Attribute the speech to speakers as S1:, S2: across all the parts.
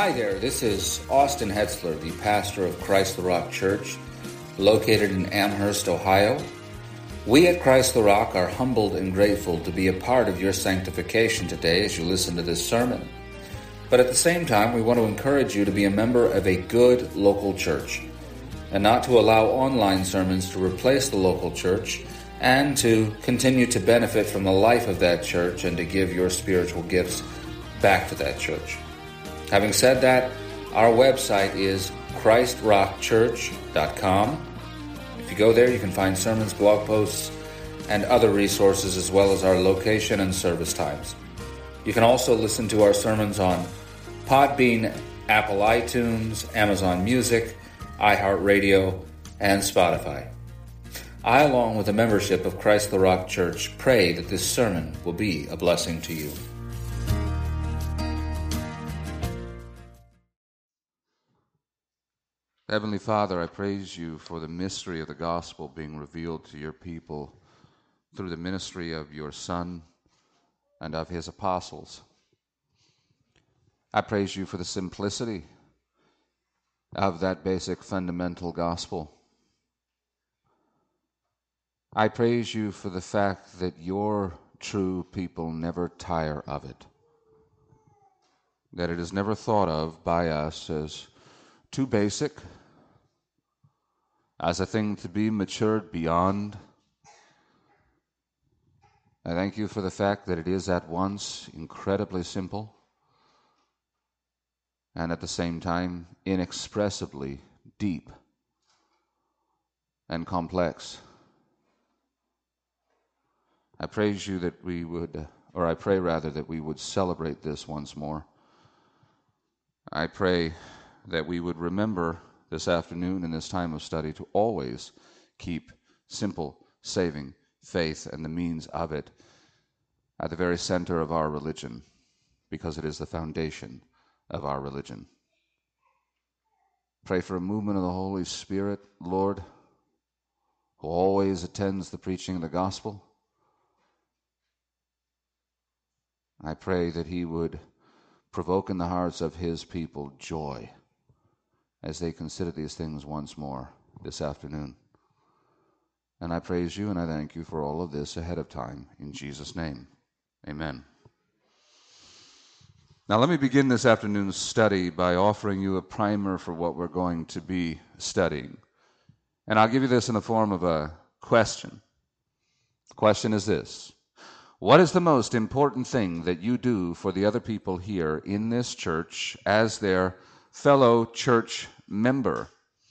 S1: Hi there, this is Austin Hetzler, the pastor of Christ the Rock Church, located in Amherst, Ohio. We at Christ the Rock are humbled and grateful to be a part of your sanctification today as you listen to this sermon. But at the same time, we want to encourage you to be a member of a good local church and not to allow online sermons to replace the local church, and to continue to benefit from the life of that church and to give your spiritual gifts back to that church. Having said that, our website is christrockchurch.com. If you go there, you can find sermons, blog posts, and other resources, as well as our location and service times. You can also listen to our sermons on Podbean, Apple iTunes, Amazon Music, iHeartRadio, and Spotify. I, along with the membership of Christ the Rock Church, pray that this sermon will be a blessing to you.
S2: Heavenly Father, I praise you for the mystery of the gospel being revealed to your people through the ministry of your Son and of his apostles. I praise you for the simplicity of that basic fundamental gospel. I praise you for the fact that your true people never tire of it, that it is never thought of by us as too basic, as a thing to be matured beyond. I thank you for the fact that it is at once incredibly simple and at the same time inexpressibly deep and complex. I praise you that we would, or I pray rather that we would celebrate this once more. I pray that we would remember this afternoon in this time of study to always keep simple, saving faith and the means of it at the very center of our religion, because it is the foundation of our religion. Pray for a movement of the Holy Spirit, Lord, who always attends the preaching of the gospel. I pray that he would provoke in the hearts of his people joy as they consider these things once more this afternoon. And I praise you and I thank you for all of this ahead of time. In Jesus' name, amen. Now let me begin this afternoon's study by offering you a primer for what we're going to be studying. And I'll give you this in the form of a question. The question is this: what is the most important thing that you do for the other people here in this church as their fellow church member?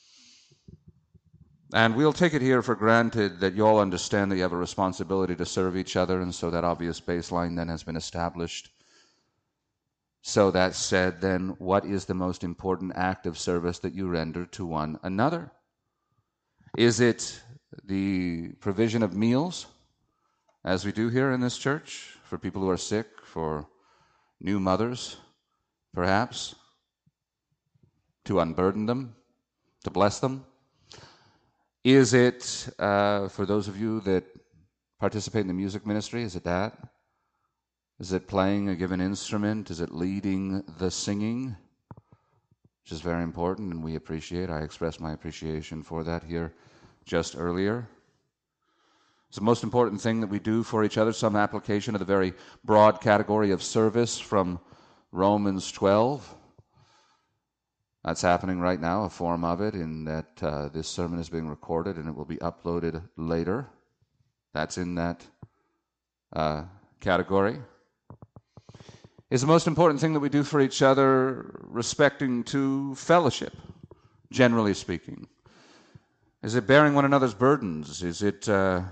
S2: And we'll take it here for granted that you all understand that you have a responsibility to serve each other, and so that obvious baseline then has been established. So that said, then, what is the most important act of service that you render to one another? Is it the provision of meals, as we do here in this church, for people who are sick, for new mothers, perhaps, to unburden them, to bless them? Is it, for those of you that participate in the music ministry, is it that? Is it playing a given instrument? Is it leading the singing? Which is very important, and we appreciate. I expressed my appreciation for that here just earlier. It's the most important thing that we do for each other, some application of the very broad category of service from Romans 12. That's happening right now, a form of it, in that this sermon is being recorded and it will be uploaded later. That's in that category. Is the most important thing that we do for each other respecting to fellowship, generally speaking? Is it bearing one another's burdens? Is it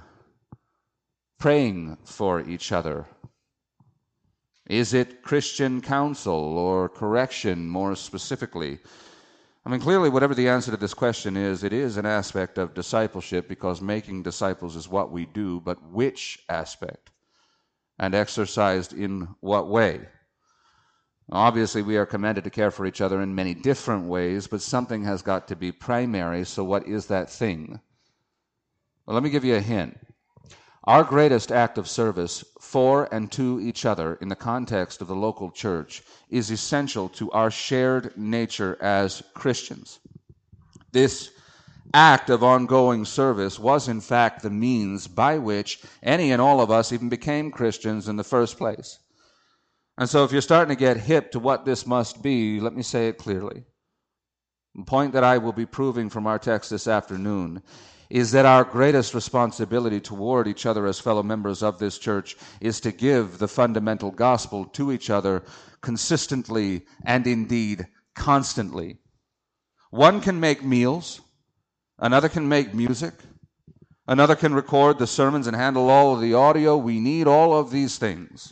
S2: praying for each other? Is it Christian counsel or correction, more specifically? I mean, clearly, whatever the answer to this question is, it is an aspect of discipleship, because making disciples is what we do, but which aspect? And exercised in what way? Obviously, we are commanded to care for each other in many different ways, but something has got to be primary, so what is that thing? Well, let me give you a hint. Our greatest act of service for and to each other in the context of the local church is essential to our shared nature as Christians. This act of ongoing service was in fact the means by which any and all of us even became Christians in the first place. And so if you're starting to get hip to what this must be, let me say it clearly. The point that I will be proving from our text this afternoon is that our greatest responsibility toward each other as fellow members of this church is to give the fundamental gospel to each other consistently and indeed constantly. One can make meals, another can make music, another can record the sermons and handle all of the audio. We need all of these things.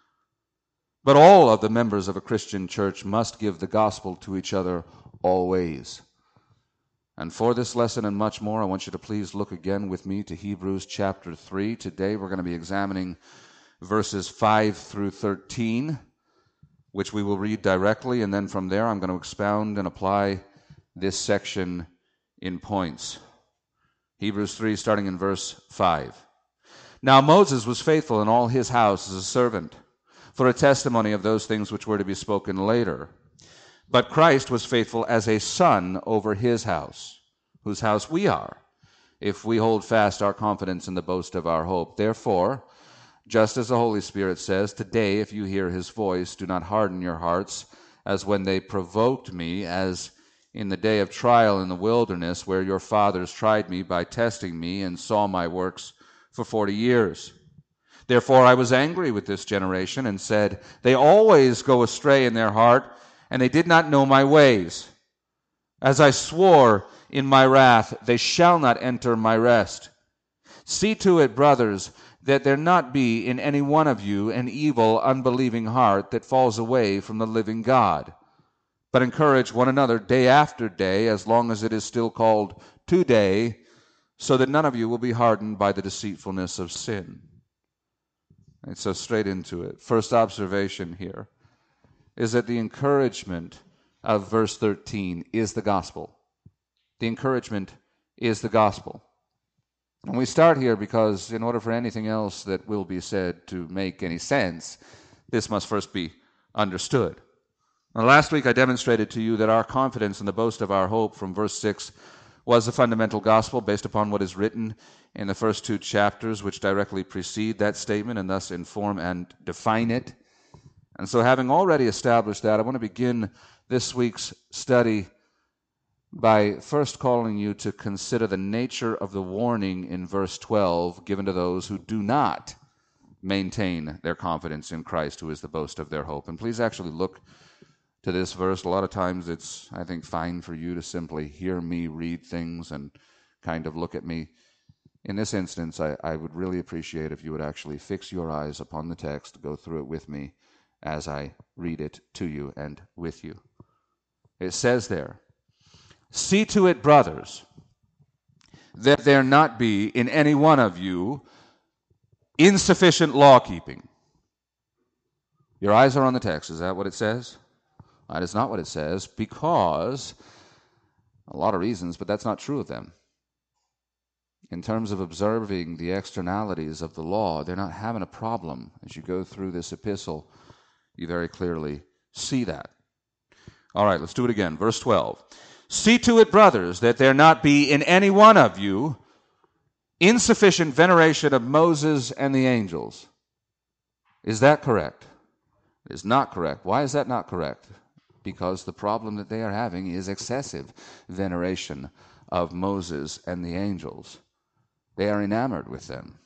S2: But all of the members of a Christian church must give the gospel to each other always. And for this lesson and much more, I want you to please look again with me to Hebrews chapter 3. Today we're going to be examining verses 5 through 13, which we will read directly, and then from there I'm going to expound and apply this section in points. Hebrews 3, starting in verse 5. Now Moses was faithful in all his house as a servant, for a testimony of those things which were to be spoken later. But Christ was faithful as a son over his house, whose house we are, if we hold fast our confidence in the boast of our hope. Therefore, just as the Holy Spirit says, today, if you hear his voice, do not harden your hearts, as when they provoked me, as in the day of trial in the wilderness, where your fathers tried me by testing me and saw my works for 40 years. Therefore I was angry with this generation and said, they always go astray in their heart, and they did not know my ways. As I swore in my wrath, they shall not enter my rest. See to it, brothers, that there not be in any one of you an evil, unbelieving heart that falls away from the living God. But encourage one another day after day, as long as it is still called today, so that none of you will be hardened by the deceitfulness of sin. And so straight into it. First observation here is that the encouragement of verse 13 is the gospel. The encouragement is the gospel. And we start here because in order for anything else that will be said to make any sense, this must first be understood. Now, last week I demonstrated to you that our confidence in the boast of our hope from verse 6 was the fundamental gospel based upon what is written in the first two chapters, which directly precede that statement and thus inform and define it. And so having already established that, I want to begin this week's study by first calling you to consider the nature of the warning in verse 12 given to those who do not maintain their confidence in Christ, who is the boast of their hope. And please actually look to this verse. A lot of times it's, I think, fine for you to simply hear me read things and kind of look at me. In this instance, I would really appreciate if you would actually fix your eyes upon the text, go through it with me as I read it to you and with you. It says there, see to it, brothers, that there not be in any one of you insufficient law-keeping. Your eyes are on the text. Is that what it says? That is not what it says, because a lot of reasons, but that's not true of them. In terms of observing the externalities of the law, they're not having a problem. As you go through this epistle, you very clearly see that. All right, let's do it again. Verse 12. See to it, brothers, that there not be in any one of you insufficient veneration of Moses and the angels. Is that correct? It is not correct. Why is that not correct? Because the problem that they are having is excessive veneration of Moses and the angels. They are enamored with them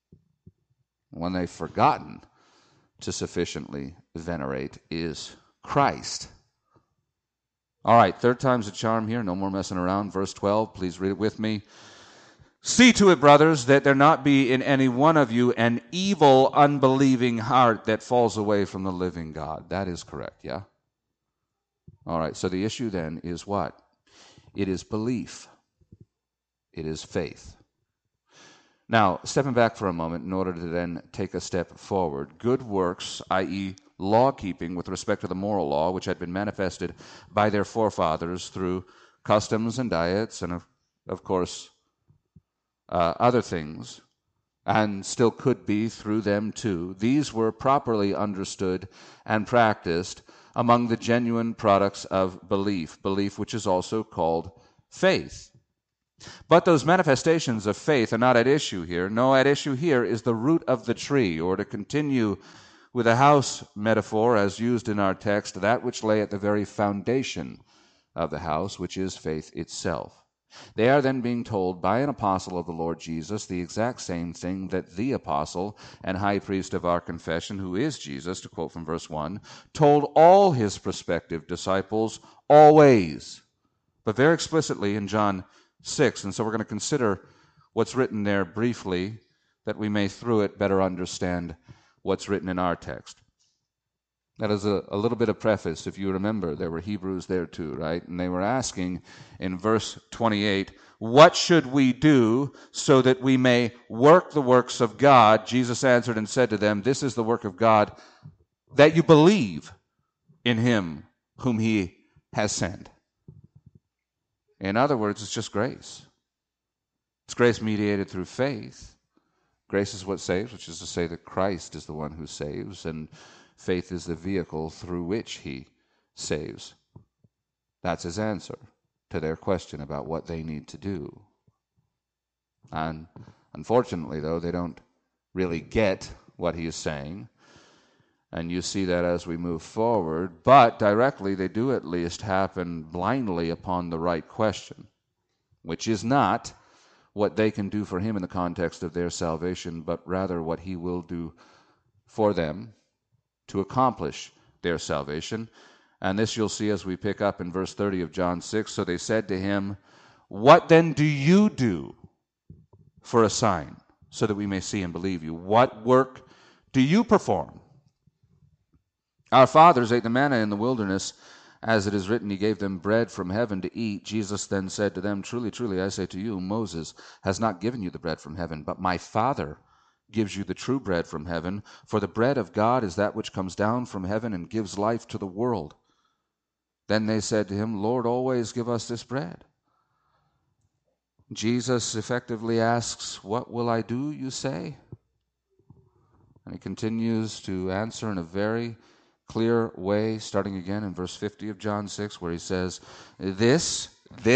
S2: when they've forgotten to sufficiently venerate is Christ. All right, third time's a charm here. No more messing around. Verse 12, please read it with me. See to it, brothers, that there not be in any one of you an evil, unbelieving heart that falls away from the living God. That is correct, yeah? All right, so the issue then is what? It is belief. It is faith. Now, stepping back for a moment in order to then take a step forward, good works, i.e., law-keeping with respect to the moral law, which had been manifested by their forefathers through customs and diets and, of course, other things, and still could be through them too, these were properly understood and practiced among the genuine products of belief which is also called faith. But those manifestations of faith are not at issue here. No, at issue here is the root of the tree, or to continue with a house metaphor as used in our text, that which lay at the very foundation of the house, which is faith itself. They are then being told by an apostle of the Lord Jesus the exact same thing that the apostle and high priest of our confession, who is Jesus, to quote from verse 1, told all his prospective disciples always, but very explicitly in John 6. And so we're going to consider what's written there briefly, that we may through it better understand what's written in our text. That is a little bit of preface. If you remember, there were Hebrews there too, right? And they were asking in verse 28, what should we do so that we may work the works of God? Jesus answered and said to them, this is the work of God, that you believe in him whom he has sent. In other words, it's just grace. It's grace mediated through faith. Grace is what saves, which is to say that Christ is the one who saves, and faith is the vehicle through which he saves. That's his answer to their question about what they need to do. And unfortunately, though, they don't really get what he is saying. And you see that as we move forward. But directly, they do at least happen blindly upon the right question, which is not what they can do for him in the context of their salvation, but rather what he will do for them to accomplish their salvation. And this you'll see as we pick up in verse 30 of John 6. So they said to him, what then do you do for a sign, so that we may see and believe you? What work do you perform? Our fathers ate the manna in the wilderness, as it is written, he gave them bread from heaven to eat. Jesus then said to them, truly, truly, I say to you, Moses has not given you the bread from heaven, but my Father gives you the true bread from heaven. For the bread of God is that which comes down from heaven and gives life to the world. Then they said to him, Lord, always give us this bread. Jesus effectively asks, what will I do, you say? And he continues to answer in a very clear way, starting again in verse 50 of John 6, where he says, this,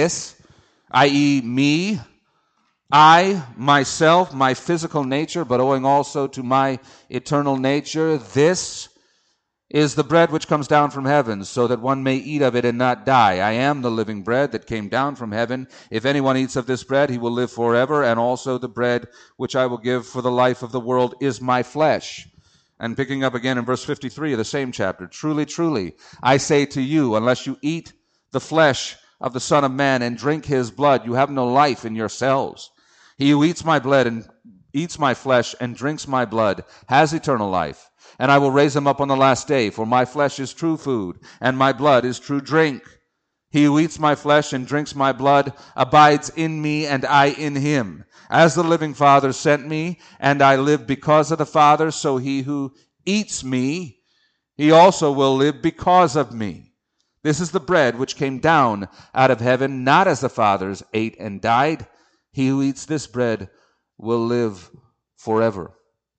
S2: i.e. me, I, myself, my physical nature, but owing also to my eternal nature, this is the bread which comes down from heaven, so that one may eat of it and not die. I am the living bread that came down from heaven. If anyone eats of this bread, he will live forever, and also the bread which I will give for the life of the world is my flesh. And picking up again in verse 53 of the same chapter, truly, truly, I say to you, unless you eat the flesh of the Son of Man and drink his blood, you have no life in yourselves. He who eats my blood and eats my flesh and drinks my blood has eternal life, and I will raise him up on the last day, for my flesh is true food, and my blood is true drink. He who eats my flesh and drinks my blood abides in me, and I in him. As the living Father sent me, and I live because of the Father, so he who eats me, he also will live because of me. This is the bread which came down out of heaven, not as the fathers ate and died. He who eats this bread will live forever.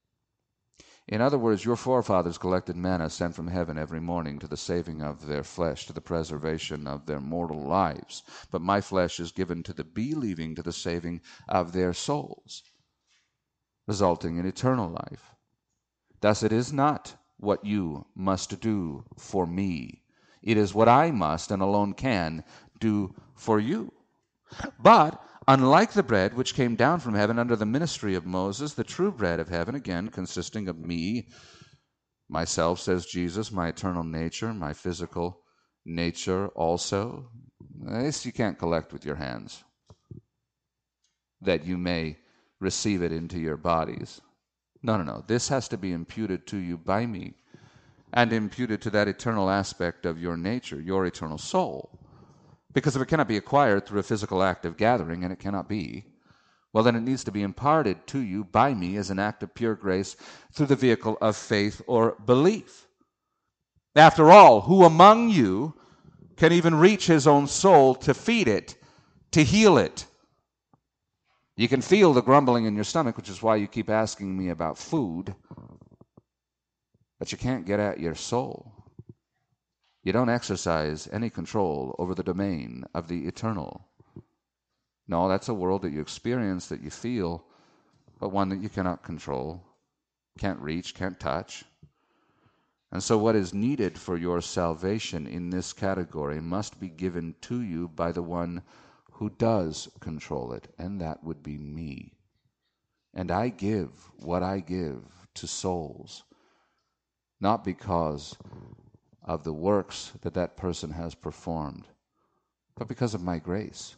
S2: In other words, your forefathers collected manna sent from heaven every morning to the saving of their flesh, to the preservation of their mortal lives. But my flesh is given to the believing, to the saving of their souls, resulting in eternal life. Thus it is not what you must do for me. It is what I must and alone can do for you. But unlike the bread which came down from heaven under the ministry of Moses, the true bread of heaven, again consisting of me, myself, says Jesus, my eternal nature, my physical nature also. This you can't collect with your hands, that you may receive it into your bodies. No. This has to be imputed to you by me, and imputed to that eternal aspect of your nature, your eternal soul. Because if it cannot be acquired through a physical act of gathering, and it cannot be, well, then it needs to be imparted to you by me as an act of pure grace through the vehicle of faith or belief. After all, who among you can even reach his own soul to feed it, to heal it? You can feel the grumbling in your stomach, which is why you keep asking me about food, but you can't get at your soul. You don't exercise any control over the domain of the eternal. No, that's a world that you experience, that you feel, but one that you cannot control, can't reach, can't touch. And so what is needed for your salvation in this category must be given to you by the one who does control it, and that would be me. And I give what I give to souls, not because of the works that that person has performed, but because of my grace.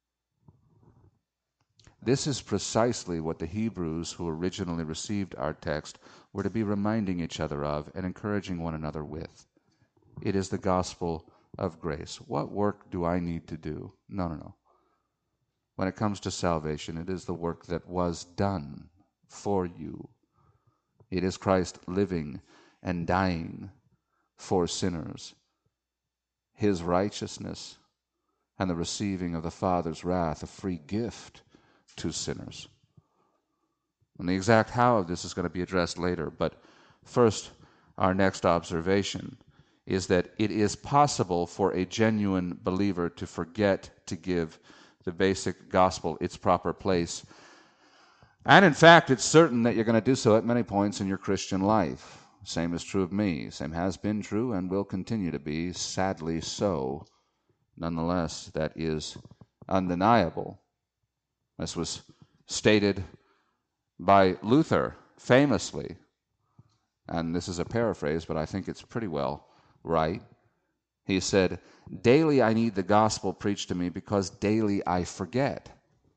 S2: This is precisely what the Hebrews who originally received our text were to be reminding each other of and encouraging one another with. It is the gospel of grace. What work do I need to do? No. When it comes to salvation, it is the work that was done for you. It is Christ living and dying for sinners, his righteousness, and the receiving of the Father's wrath, a free gift to sinners. And the exact how of this is going to be addressed later, but first, our next observation is that it is possible for a genuine believer to forget to give the basic gospel its proper place. And in fact, it's certain that you're going to do so at many points in your Christian life. Same is true of me. Same has been true and will continue to be, sadly so. Nonetheless, that is undeniable. This was stated by Luther famously, and this is a paraphrase, but I think it's pretty well right. He said, "Daily I need the gospel preached to me because daily I forget."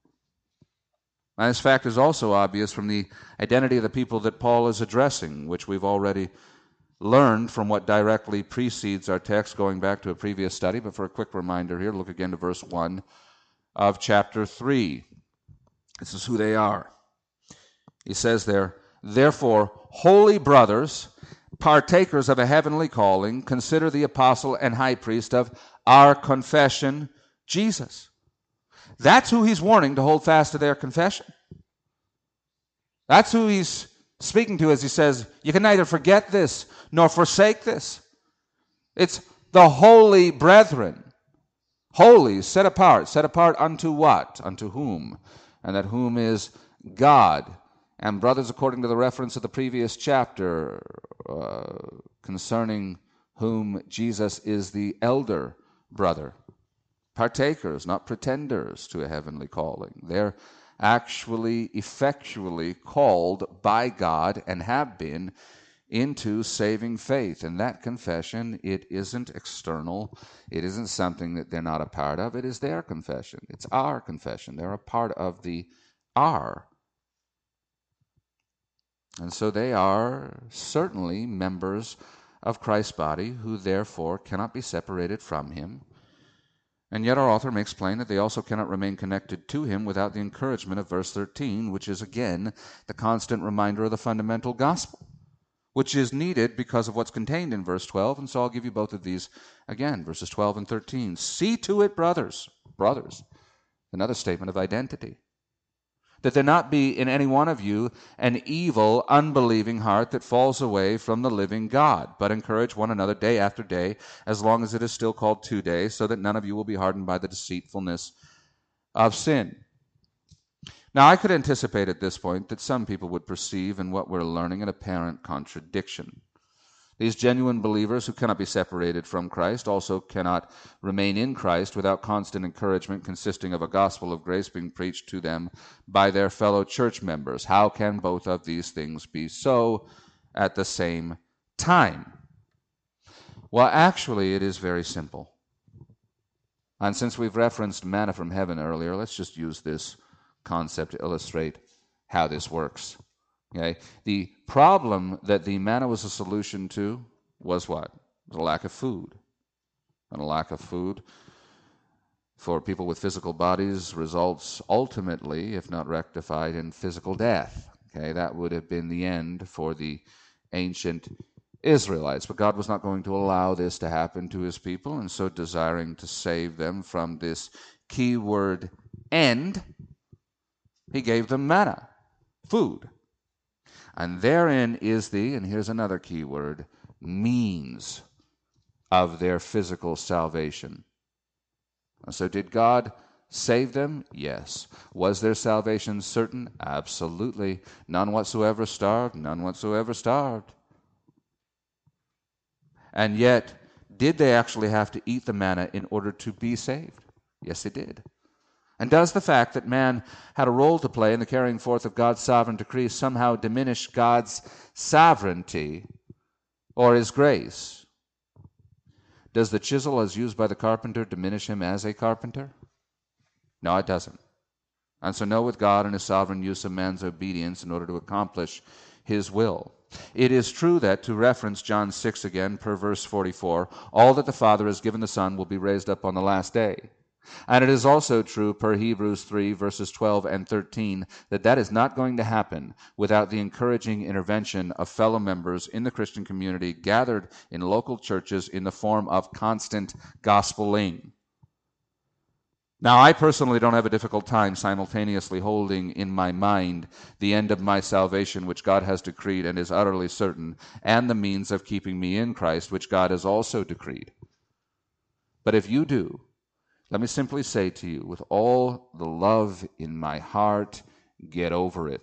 S2: And this fact is also obvious from the identity of the people that Paul is addressing, which we've already learned from what directly precedes our text, going back to a previous study. But for a quick reminder here, look again to verse 1 of chapter 3. This is who they are. He says there, "Therefore, holy brothers, partakers of a heavenly calling, consider the apostle and high priest of our confession, Jesus." That's who he's warning to hold fast to their confession. That's who he's speaking to as he says, you can neither forget this nor forsake this. It's the holy brethren. Holy, set apart unto what? Unto whom? And that whom is God. And brothers, according to the reference of the previous chapter, concerning whom Jesus is the elder brother. Partakers, not pretenders to a heavenly calling. They're actually, effectually called by God and have been into saving faith. And that confession, it isn't external. It isn't something that they're not a part of. It is their confession. It's our confession. They're a part of the our. And so they are certainly members of Christ's body, who therefore cannot be separated from him. And yet our author makes plain that they also cannot remain connected to him without the encouragement of verse 13, which is again the constant reminder of the fundamental gospel, which is needed because of what's contained in verse 12. And so I'll give you both of these again, verses 12 and 13. "See to it, brothers," another statement of identity, "that there not be in any one of you an evil, unbelieving heart that falls away from the living God, but encourage one another day after day, as long as it is still called today, so that none of you will be hardened by the deceitfulness of sin." Now, I could anticipate at this point that some people would perceive in what we're learning an apparent contradiction. These genuine believers who cannot be separated from Christ also cannot remain in Christ without constant encouragement consisting of a gospel of grace being preached to them by their fellow church members. How can both of these things be so at the same time? Well, actually, it is very simple. And since we've referenced manna from heaven earlier, let's just use this concept to illustrate how this works. Okay? The problem that the manna was a solution to was what? It was a lack of food. And a lack of food for people with physical bodies results ultimately, if not rectified, in physical death. Okay? That would have been the end for the ancient Israelites. But God was not going to allow this to happen to his people, and so desiring to save them from this keyword end, He gave them manna, food. And therein is and here's another key word, means of their physical salvation. So did God save them? Yes. Was their salvation certain? Absolutely. None whatsoever starved, none whatsoever starved. And yet, did they actually have to eat the manna in order to be saved? Yes, they did. And does the fact that man had a role to play in the carrying forth of God's sovereign decree somehow diminish God's sovereignty or his grace? Does the chisel as used by the carpenter diminish him as a carpenter? No, it doesn't. And so no with God and his sovereign use of man's obedience in order to accomplish his will. It is true that, to reference John 6 again, per verse 44, all that the Father has given the Son will be raised up on the last day. And it is also true, per Hebrews 3, verses 12 and 13, that is not going to happen without the encouraging intervention of fellow members in the Christian community gathered in local churches in the form of constant gospeling. Now, I personally don't have a difficult time simultaneously holding in my mind the end of my salvation, which God has decreed and is utterly certain, and the means of keeping me in Christ, which God has also decreed. But if you do, let me simply say to you, with all the love in my heart, get over it.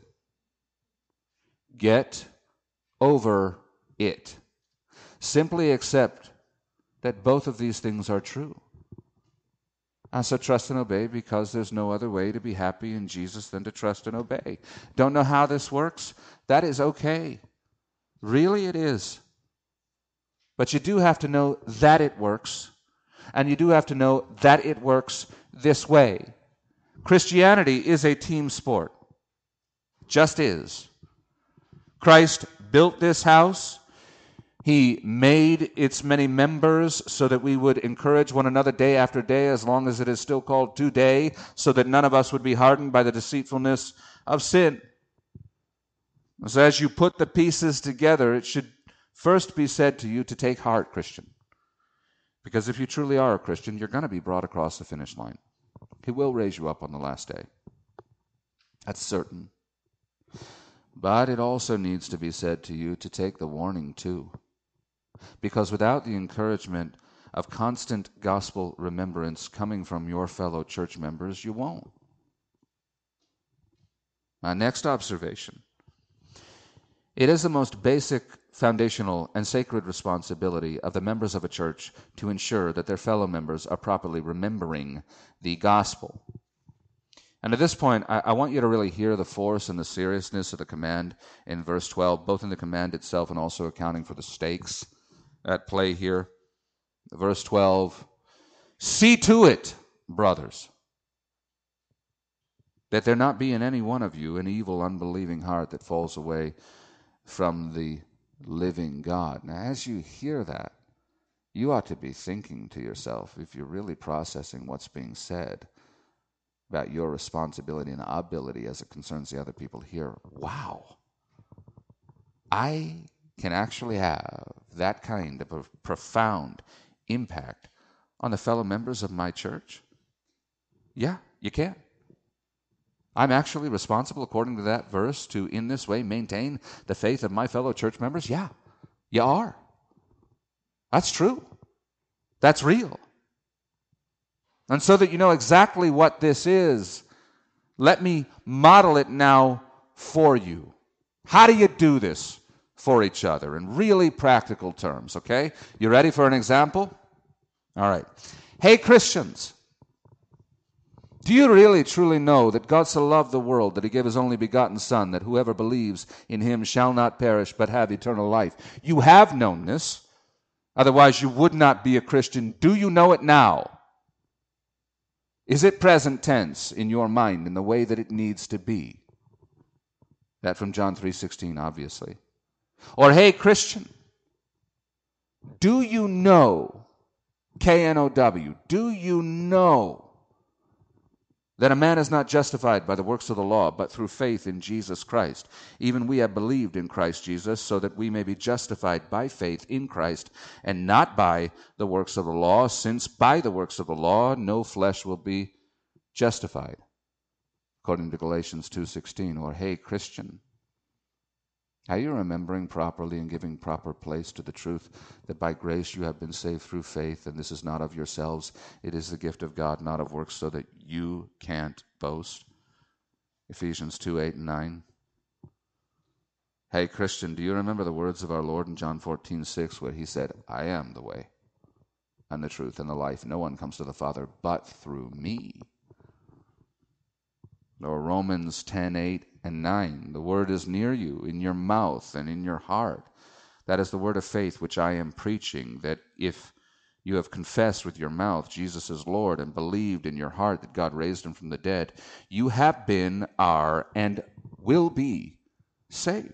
S2: Get over it. Simply accept that both of these things are true. And so trust and obey, because there's no other way to be happy in Jesus than to trust and obey. Don't know how this works? That is okay. Really, it is. But you do have to know that it works. And you do have to know that it works this way. Christianity is a team sport. Just is. Christ built this house. He made its many members so that we would encourage one another day after day, as long as it is still called today, so that none of us would be hardened by the deceitfulness of sin. So as you put the pieces together, it should first be said to you to take heart, Christian. Because if you truly are a Christian, you're going to be brought across the finish line. He will raise you up on the last day. That's certain. But it also needs to be said to you to take the warning too. Because without the encouragement of constant gospel remembrance coming from your fellow church members, you won't. My next observation. It is the most basic, foundational, and sacred responsibility of the members of a church to ensure that their fellow members are properly remembering the gospel. And at this point, I want you to really hear the force and the seriousness of the command in verse 12, both in the command itself and also accounting for the stakes at play here. Verse 12, see to it, brothers, that there not be in any one of you an evil, unbelieving heart that falls away from the living God. Now, as you hear that, you ought to be thinking to yourself, if you're really processing what's being said about your responsibility and ability as it concerns the other people here, wow, I can actually have that kind of a profound impact on the fellow members of my church? Yeah, you can. I'm actually responsible, according to that verse, to in this way maintain the faith of my fellow church members? Yeah, you are. That's true. That's real. And so that you know exactly what this is, let me model it now for you. How do you do this for each other in really practical terms, okay? You ready for an example? All right. Hey, Christians, do you really truly know that God so loved the world that he gave his only begotten Son, that whoever believes in him shall not perish but have eternal life? You have known this. Otherwise, you would not be a Christian. Do you know it now? Is it present tense in your mind in the way that it needs to be? That from John 3:16, obviously. Or, hey, Christian, do you know, K-N-O-W, do you know that a man is not justified by the works of the law, but through faith in Jesus Christ? Even we have believed in Christ Jesus, so that we may be justified by faith in Christ, and not by the works of the law, since by the works of the law no flesh will be justified. according to Galatians 2:16. Or, hey, Christian, are you remembering properly and giving proper place to the truth that by grace you have been saved through faith, and this is not of yourselves, it is the gift of God, not of works, so that you can't boast? Ephesians 2:8 and 9. Hey, Christian, do you remember the words of our Lord in John 14:6, where he said, I am the way and the truth and the life. No one comes to the Father but through me. Or Romans 10:8 and 9. The word is near you, in your mouth and in your heart. That is the word of faith which I am preaching, that if you have confessed with your mouth Jesus is Lord and believed in your heart that God raised him from the dead, you have been, are, and will be saved.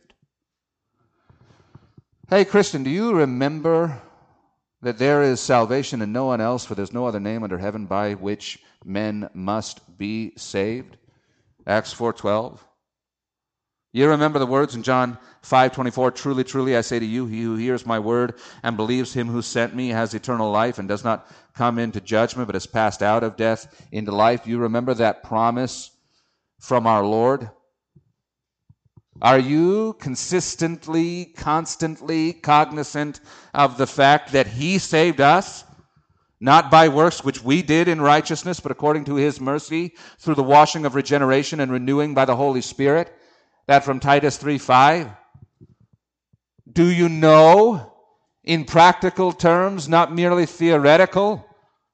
S2: Hey, Christian, do you remember that there is salvation in no one else, for there's no other name under heaven by which men must be saved? Acts 4:12. You remember the words in John 5:24, truly, truly, I say to you, he who hears my word and believes him who sent me has eternal life and does not come into judgment, but has passed out of death into life. You remember that promise from our Lord? Are you consistently, constantly cognizant of the fact that he saved us, not by works which we did in righteousness, but according to his mercy, through the washing of regeneration and renewing by the Holy Spirit? That from Titus 3:5. Do you know, in practical terms, not merely theoretical,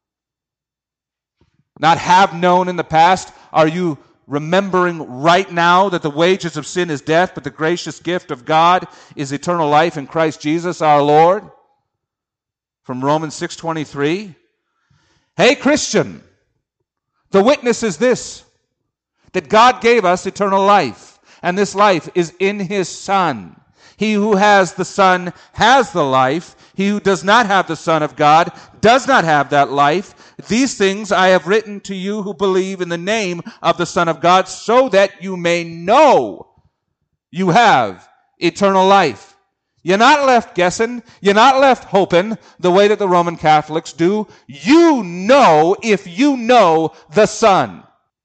S2: not have known in the past, are you remembering right now that the wages of sin is death, but the gracious gift of God is eternal life in Christ Jesus our Lord? From Romans 6:23. Hey, Christian, the witness is this, that God gave us eternal life, and this life is in his Son. He who has the Son has the life. He who does not have the Son of God does not have that life. These things I have written to you who believe in the name of the Son of God, so that you may know you have eternal life. You're not left guessing. You're not left hoping the way that the Roman Catholics do. You know if you know the Son.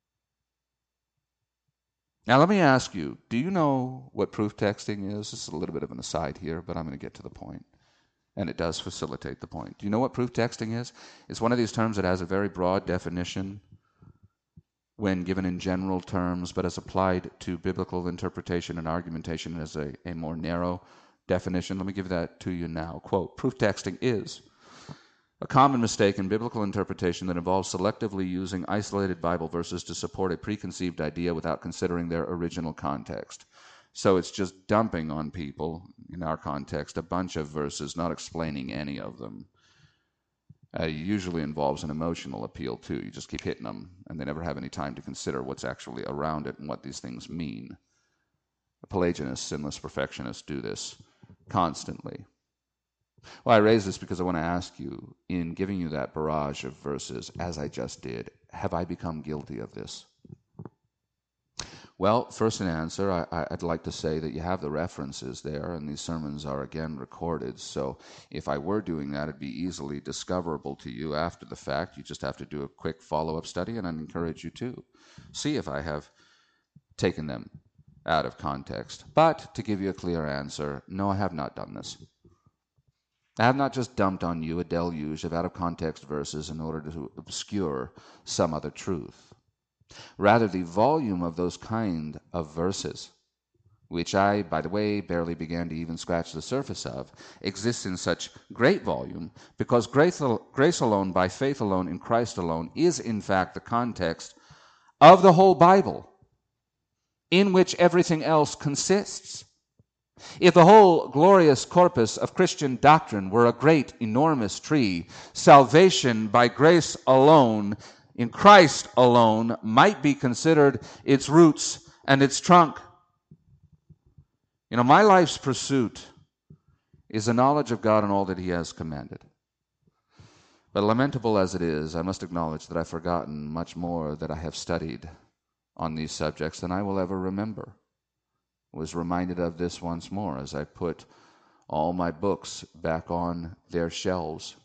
S2: Now let me ask you, do you know what proof texting is? This is a little bit of an aside here, but I'm going to get to the point. And it does facilitate the point. Do you know what proof texting is? It's one of these terms that has a very broad definition when given in general terms, but as applied to biblical interpretation and argumentation as a more narrow definition. Let me give that to you now. Quote, proof texting is a common mistake in biblical interpretation that involves selectively using isolated Bible verses to support a preconceived idea without considering their original context. So it's just dumping on people, in our context, a bunch of verses, not explaining any of them. Usually involves an emotional appeal, too. You just keep hitting them, and they never have any time to consider what's actually around it and what these things mean. The Pelagianists, sinless perfectionists, do this constantly. Well, I raise this because I want to ask you, in giving you that barrage of verses, as I just did, have I become guilty of this? Well, first in answer, I'd like to say that you have the references there, and these sermons are again recorded, so if I were doing that, it'd be easily discoverable to you after the fact. You just have to do a quick follow-up study, and I'd encourage you to see if I have taken them out of context. But to give you a clear answer, no, I have not done this. I have not just dumped on you a deluge of out-of-context verses in order to obscure some other truth. Rather, the volume of those kind of verses, which I, by the way, barely began to even scratch the surface of, exists in such great volume because grace alone, by faith alone, in Christ alone, is in fact the context of the whole Bible, in which everything else consists. If the whole glorious corpus of Christian doctrine were a great, enormous tree, salvation by grace alone, in Christ alone, might be considered its roots and its trunk. You know, my life's pursuit is a knowledge of God and all that He has commanded. But lamentable as it is, I must acknowledge that I've forgotten much more that I have studied on these subjects than I will ever remember. I was reminded of this once more as I put all my books back on their shelves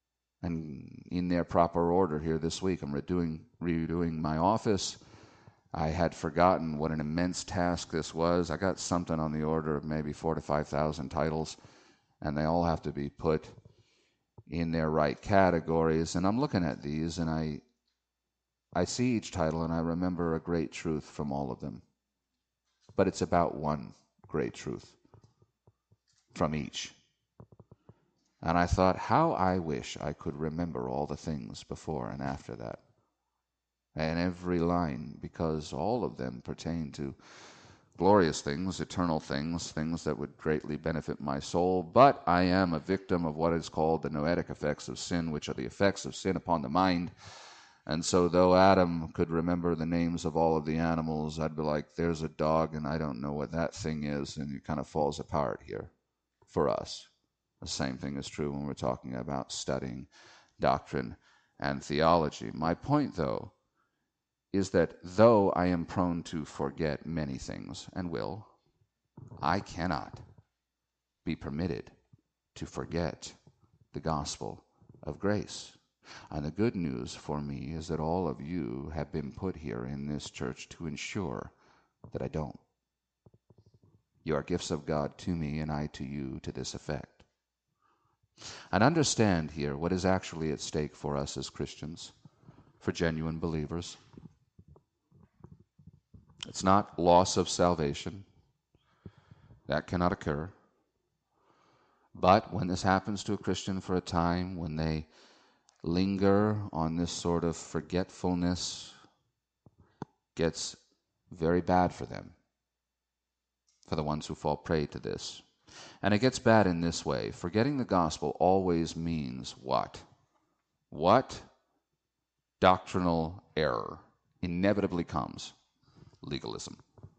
S2: and in their proper order here this week. I'm redoing my office. I had forgotten what an immense task this was. I got something on the order of maybe 4,000 to 5,000 titles, and they all have to be put in their right categories. And I'm looking at these, and I see each title, and I remember a great truth from all of them. But it's about one great truth from each. And I thought, how I wish I could remember all the things before and after that. And every line, because all of them pertain to glorious things, eternal things, things that would greatly benefit my soul. But I am a victim of what is called the noetic effects of sin, which are the effects of sin upon the mind. And so though Adam could remember the names of all of the animals, I'd be like, there's a dog and I don't know what that thing is, and it kind of falls apart here for us. The same thing is true when we're talking about studying doctrine and theology. My point, though, is that though I am prone to forget many things, and will, I cannot be permitted to forget the gospel of grace. And the good news for me is that all of you have been put here in this church to ensure that I don't. You are gifts of God to me, and I to you to this effect. And understand here what is actually at stake for us as Christians, for genuine believers. It's not loss of salvation. That cannot occur. But when this happens to a Christian for a time, when they linger on this sort of forgetfulness, gets very bad for them, for the ones who fall prey to this. And it gets bad in this way. Forgetting the gospel always means what? What doctrinal error inevitably comes? Legalism.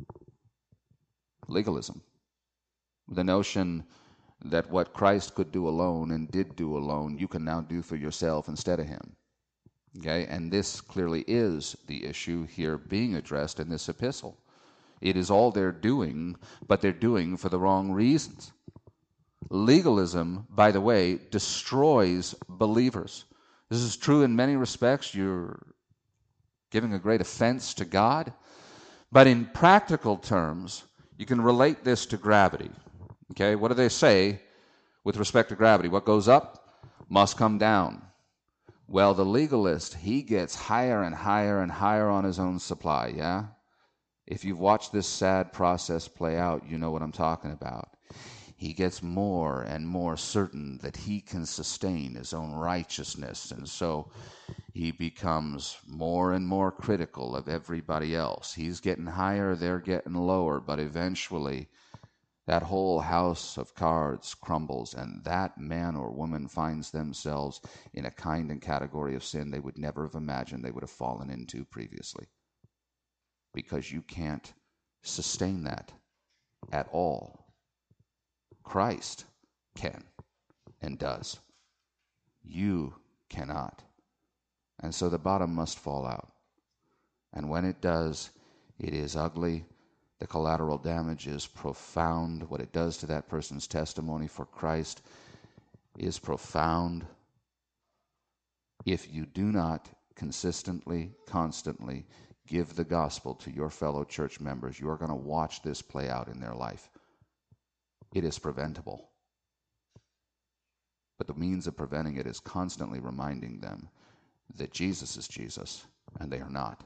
S2: Legalism. The notion that what Christ could do alone and did do alone, you can now do for yourself instead of him. Okay? And this clearly is the issue here being addressed in this epistle. It is all they're doing, but they're doing for the wrong reasons. Legalism, by the way, destroys believers. This is true in many respects. You're giving a great offense to God. But in practical terms, you can relate this to gravity. Okay, what do they say with respect to gravity? What goes up must come down. Well, the legalist, he gets higher and higher and higher on his own supply, yeah? If you've watched this sad process play out, you know what I'm talking about. He gets more and more certain that he can sustain his own righteousness, and so he becomes more and more critical of everybody else. He's getting higher, they're getting lower, but eventually that whole house of cards crumbles, and that man or woman finds themselves in a kind and category of sin they would never have imagined they would have fallen into previously. Because you can't sustain that at all. Christ can and does. You cannot. And so the bottom must fall out. And when it does, it is ugly. The collateral damage is profound. What it does to that person's testimony for Christ is profound. If you do not consistently, constantly give the gospel to your fellow church members, you are going to watch this play out in their life. It is preventable. But the means of preventing it is constantly reminding them that Jesus is Jesus, and they are not.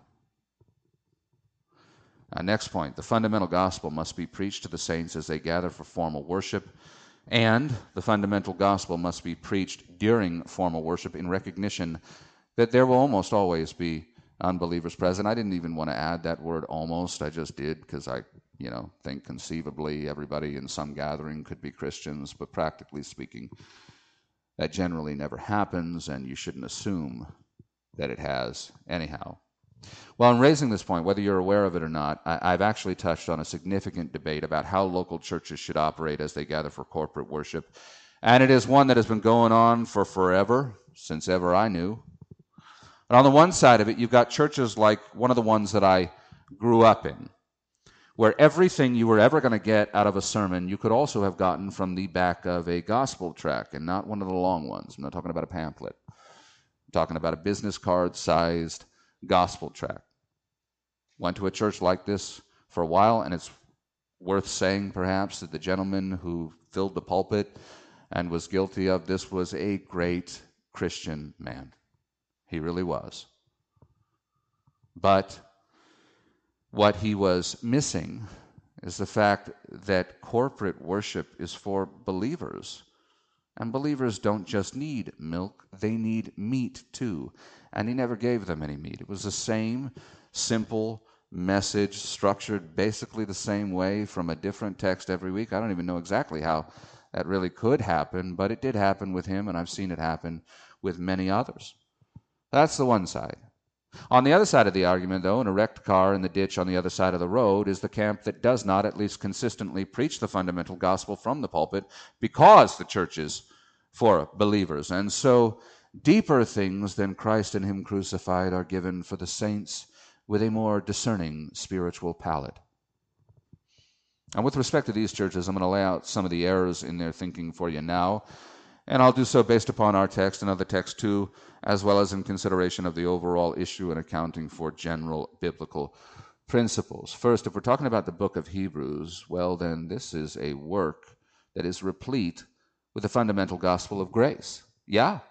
S2: Next point, the fundamental gospel must be preached to the saints as they gather for formal worship, and the fundamental gospel must be preached during formal worship in recognition that there will almost always be unbelievers present. I didn't even want to add that word almost. I just did because I think conceivably everybody in some gathering could be Christians, but practically speaking, that generally never happens, and you shouldn't assume that it has anyhow. Well, in raising this point, whether you're aware of it or not, I've actually touched on a significant debate about how local churches should operate as they gather for corporate worship, and it is one that has been going on for forever, since ever I knew. And on the one side of it, you've got churches like one of the ones that I grew up in, where everything you were ever going to get out of a sermon, you could also have gotten from the back of a gospel tract, and not one of the long ones. I'm not talking about a pamphlet. I'm talking about a business card-sized gospel tract. went to a church like this for a while, and it's worth saying perhaps that the gentleman who filled the pulpit and was guilty of this was a great Christian man. He really was. But what he was missing is the fact that corporate worship is for believers. And believers don't just need milk, they need meat too. And he never gave them any meat. It was the same simple message, structured basically the same way from a different text every week. I don't even know exactly how that really could happen, but it did happen with him, and I've seen it happen with many others. That's the one side. On the other side of the argument, though, an erect car in the ditch on the other side of the road is the camp that does not, at least consistently, preach the fundamental gospel from the pulpit because the church is for believers. And so deeper things than Christ and Him crucified are given for the saints with a more discerning spiritual palate. And with respect to these churches, I'm going to lay out some of the errors in their thinking for you now, and I'll do so based upon our text and other texts too, as well as in consideration of the overall issue and accounting for general biblical principles. First, if we're talking about the book of Hebrews, well then this is a work that is replete with the fundamental gospel of grace. Yeah.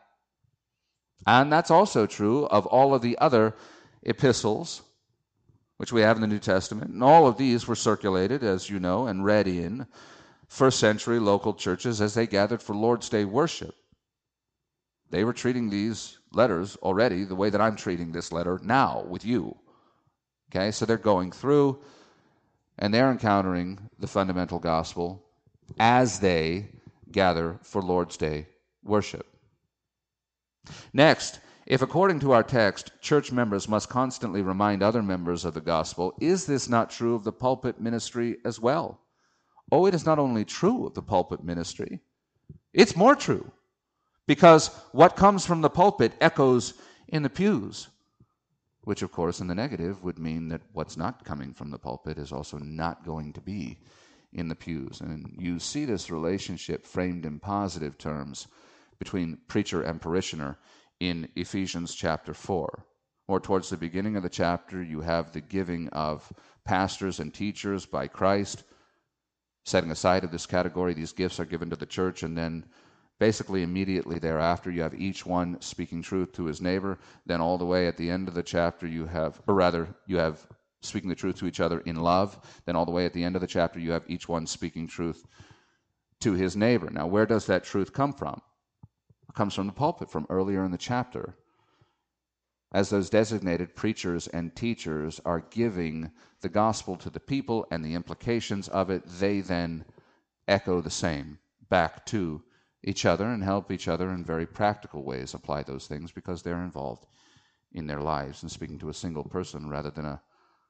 S2: And that's also true of all of the other epistles which we have in the New Testament. And all of these were circulated, as you know, and read in first century local churches as they gathered for Lord's Day worship. They were treating these letters already the way that I'm treating this letter now with you. Okay, so they're going through and they're encountering the fundamental gospel as they gather for Lord's Day worship. Next, if according to our text, church members must constantly remind other members of the gospel, is this not true of the pulpit ministry as well? Oh, it is not only true of the pulpit ministry, it's more true, because what comes from the pulpit echoes in the pews, which of course in the negative would mean that what's not coming from the pulpit is also not going to be in the pews. And you see this relationship framed in positive terms between preacher and parishioner in Ephesians chapter 4. Or towards the beginning of the chapter, you have the giving of pastors and teachers by Christ. Setting aside of this category, these gifts are given to the church, and then basically immediately thereafter, you have each one speaking truth to his neighbor. Then all the way at the end of the chapter, you have speaking the truth to each other in love. Then all the way at the end of the chapter, you have each one speaking truth to his neighbor. Now, where does that truth come from? It comes from the pulpit, from earlier in the chapter. As those designated preachers and teachers are giving the gospel to the people and the implications of it, they then echo the same back to each other and help each other in very practical ways apply those things, because they're involved in their lives and speaking to a single person rather than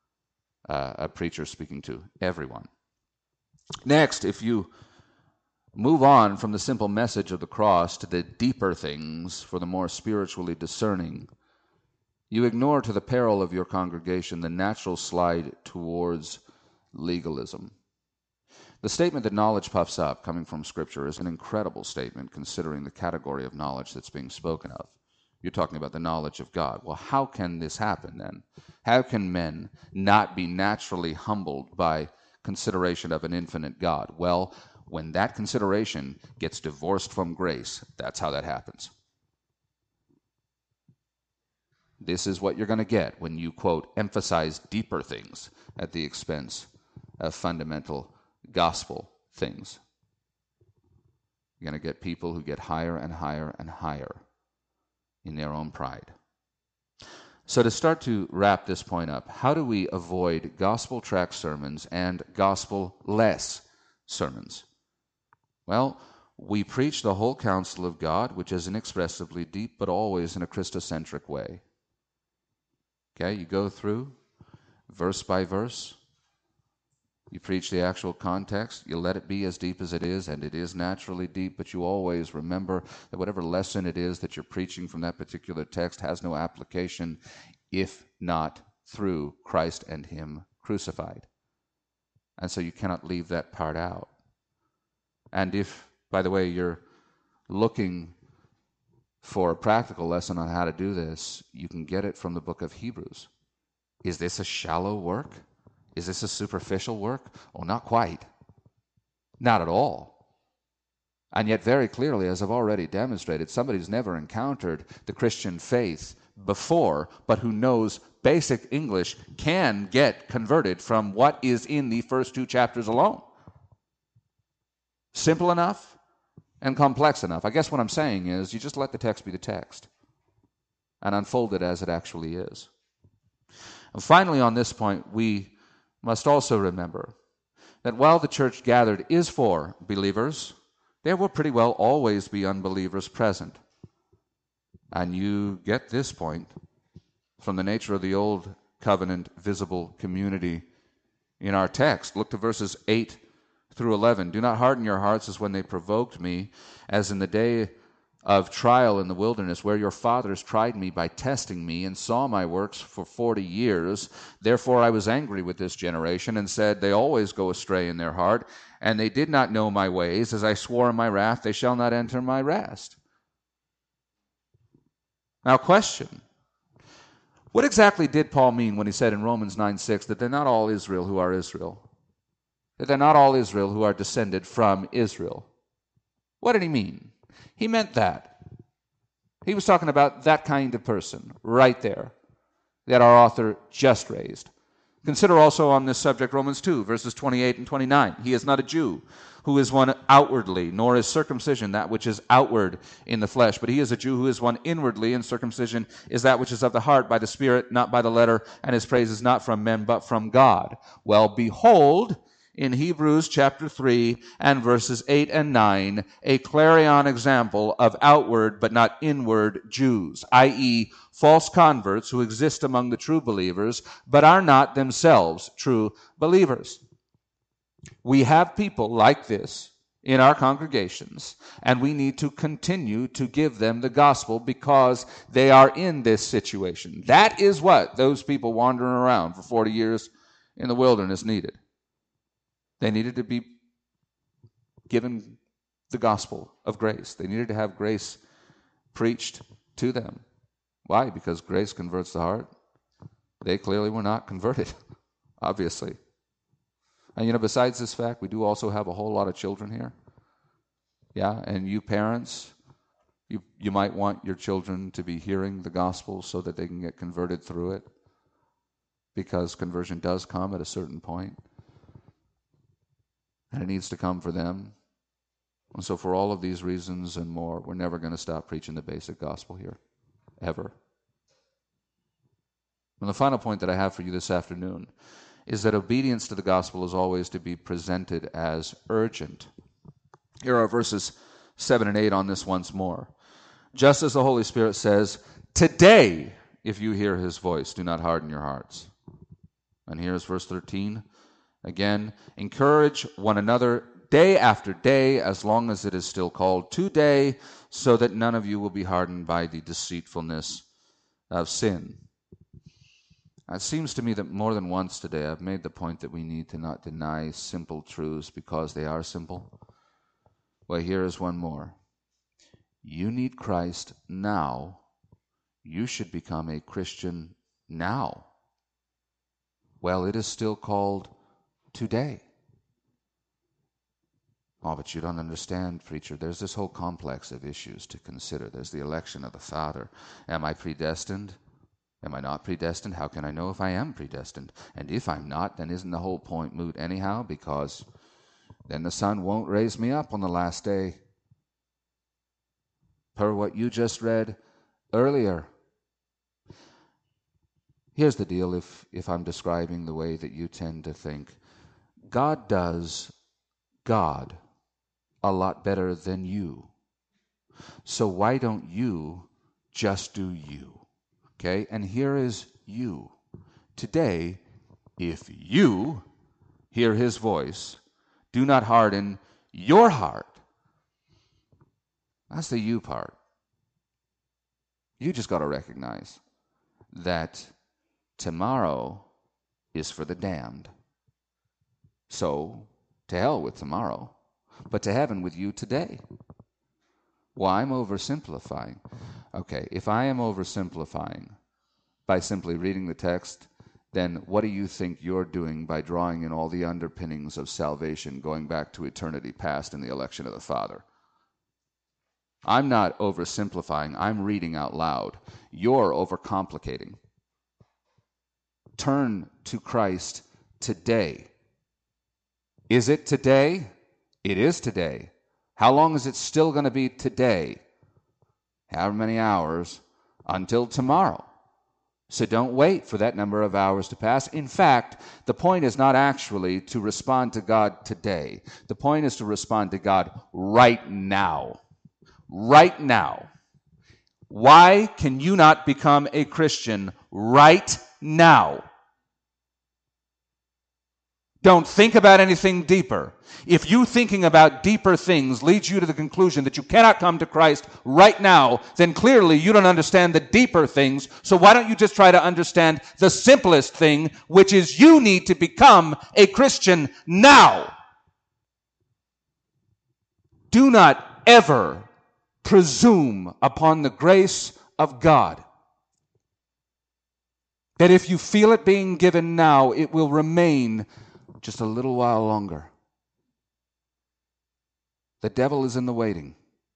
S2: a preacher speaking to everyone. Next, if you move on from the simple message of the cross to the deeper things for the more spiritually discerning, you ignore, to the peril of your congregation, the natural slide towards legalism. The statement that knowledge puffs up, coming from Scripture, is an incredible statement considering the category of knowledge that's being spoken of. You're talking about the knowledge of God. Well, how can this happen then? How can men not be naturally humbled by consideration of an infinite God? Well, when that consideration gets divorced from grace, that's how that happens. This is what you're going to get when you, quote, emphasize deeper things at the expense of fundamental gospel things. You're going to get people who get higher and higher and higher in their own pride. So to start to wrap this point up, how do we avoid gospel tract sermons and gospel-less sermons? Well, we preach the whole counsel of God, which is inexpressibly deep, but always in a Christocentric way. Okay, you go through verse by verse. You preach the actual context. You let it be as deep as it is, and it is naturally deep, but you always remember that whatever lesson it is that you're preaching from that particular text has no application if not through Christ and Him crucified. And so you cannot leave that part out. And if, by the way, you're looking for a practical lesson on how to do this, you can get it from the book of Hebrews. Is this a shallow work? Is this a superficial work? Oh, not quite. Not at all. And yet very clearly, as I've already demonstrated, somebody who's never encountered the Christian faith before, but who knows basic English, can get converted from what is in the first 2 chapters alone. Simple enough and complex enough. I guess what I'm saying is you just let the text be the text and unfold it as it actually is. And finally, on this point, we must also remember that while the church gathered is for believers, there will pretty well always be unbelievers present. And you get this point from the nature of the old covenant visible community in our text. Look to verses 8 through 11. Do not harden your hearts as when they provoked me, as in the day of trial in the wilderness, where your fathers tried me by testing me and saw my works for 40 years. Therefore I was angry with this generation and said, they always go astray in their heart, and they did not know my ways. As I swore in my wrath, they shall not enter my rest. Now, question. What exactly did Paul mean when he said in Romans 9:6 that they're not all Israel who are Israel? That they're not all Israel who are descended from Israel? What did he mean? He meant that. He was talking about that kind of person right there that our author just raised. Consider also on this subject Romans 2, verses 28 and 29. He is not a Jew who is one outwardly, nor is circumcision that which is outward in the flesh, but he is a Jew who is one inwardly, and circumcision is that which is of the heart by the Spirit, not by the letter, and his praise is not from men, but from God. Well, behold, in Hebrews chapter 3 and verses 8 and 9, a clarion example of outward but not inward Jews, i.e., false converts who exist among the true believers but are not themselves true believers. We have people like this in our congregations, and we need to continue to give them the gospel because they are in this situation. That is what those people wandering around for 40 years in the wilderness needed. They needed to be given the gospel of grace. They needed to have grace preached to them. Why? Because grace converts the heart. They clearly were not converted, obviously. And besides this fact, we do also have a whole lot of children here. Yeah, and you parents, you might want your children to be hearing the gospel so that they can get converted through it, because conversion does come at a certain point. And it needs to come for them. And so for all of these reasons and more, we're never going to stop preaching the basic gospel here, ever. And the final point that I have for you this afternoon is that obedience to the gospel is always to be presented as urgent. Here are verses 7 and 8 on this once more. Just as the Holy Spirit says, today, if you hear his voice, do not harden your hearts. And here's verse 13. Again, encourage one another day after day, as long as it is still called today, so that none of you will be hardened by the deceitfulness of sin. It seems to me that more than once today I've made the point that we need to not deny simple truths because they are simple. Well, here is one more. You need Christ now. You should become a Christian now. Well, it is still called today. Oh, but you don't understand, preacher. There's this whole complex of issues to consider. There's the election of the Father. Am I predestined? Am I not predestined? How can I know if I am predestined? And if I'm not, then isn't the whole point moot anyhow? Because then the Son won't raise me up on the last day. Per what you just read earlier. Here's the deal, if I'm describing the way that you tend to think. God does God a lot better than you. So why don't you just do you? Okay, and here is you. Today, if you hear his voice, do not harden your heart. That's the you part. You just got to recognize that tomorrow is for the damned. So, to hell with tomorrow, but to heaven with you today. Well, I'm oversimplifying. Okay, if I am oversimplifying by simply reading the text then what do you think you're doing by drawing in all the underpinnings of salvation going back to eternity past in the election of the Father? I'm not oversimplifying. I'm reading out loud. You're overcomplicating. Turn to Christ today. Is it today? It is today. How long is it still going to be today? How many hours? Until tomorrow. So don't wait for that number of hours to pass. In fact, the point is not actually to respond to God today. The point is to respond to God right now. Right now. Why can you not become a Christian right now? Don't think about anything deeper. If you thinking about deeper things leads you to the conclusion that you cannot come to Christ right now, then clearly you don't understand the deeper things. So why don't you just try to understand the simplest thing, which is you need to become a Christian now. Do not ever presume upon the grace of God. That if you feel it being given now, it will remain just a little while longer. The devil is in the waiting.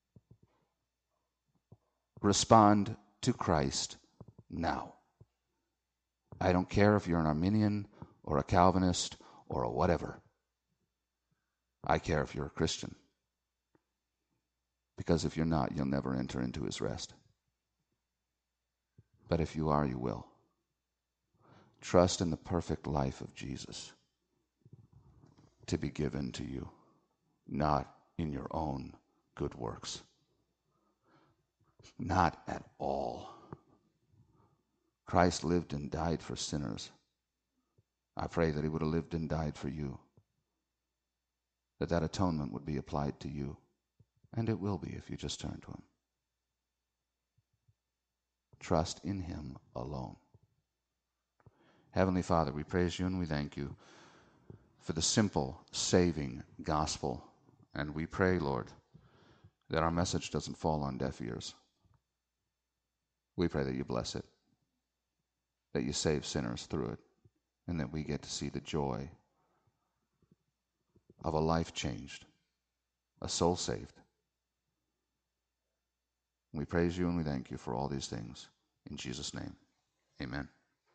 S2: Respond to Christ now. I don't care if you're an Arminian or a Calvinist or a whatever. I care if you're a Christian. Because if you're not, you'll never enter into his rest. But if you are, you will. Trust in the perfect life of Jesus to be given to you, not in your own good works. Not at all. Christ lived and died for sinners. I pray that he would have lived and died for you, that atonement would be applied to you, and it will be if you just turn to him. Trust in him alone. Heavenly Father, we praise you and we thank you for the simple, saving gospel. And we pray, Lord, that our message doesn't fall on deaf ears. We pray that you bless it, that you save sinners through it, and that we get to see the joy of a life changed, a soul saved. We praise you and we thank you for all these things. In Jesus' name, amen.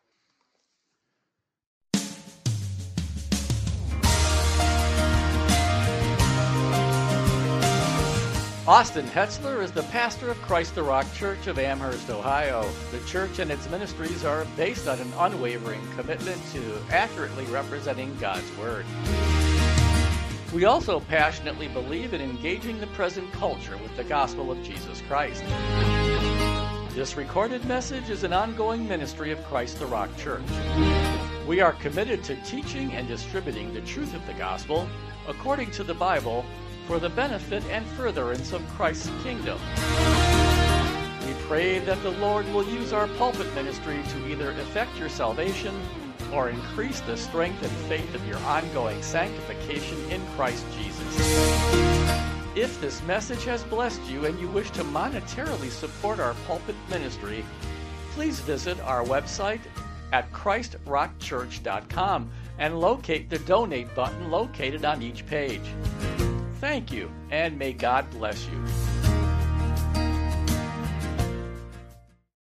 S3: Austin Hetzler is the pastor of Christ the Rock Church of Amherst, Ohio. The church and its ministries are based on an unwavering commitment to accurately representing God's Word. We also passionately believe in engaging the present culture with the gospel of Jesus Christ. This recorded message is an ongoing ministry of Christ the Rock Church. We are committed to teaching and distributing the truth of the gospel according to the Bible for the benefit and furtherance of Christ's kingdom. We pray that the Lord will use our pulpit ministry to either effect your salvation or increase the strength and faith of your ongoing sanctification in Christ Jesus. If this message has blessed you and you wish to monetarily support our pulpit ministry, please visit our website at ChristRockChurch.com and locate the donate button located on each page. Thank you, and may God bless you.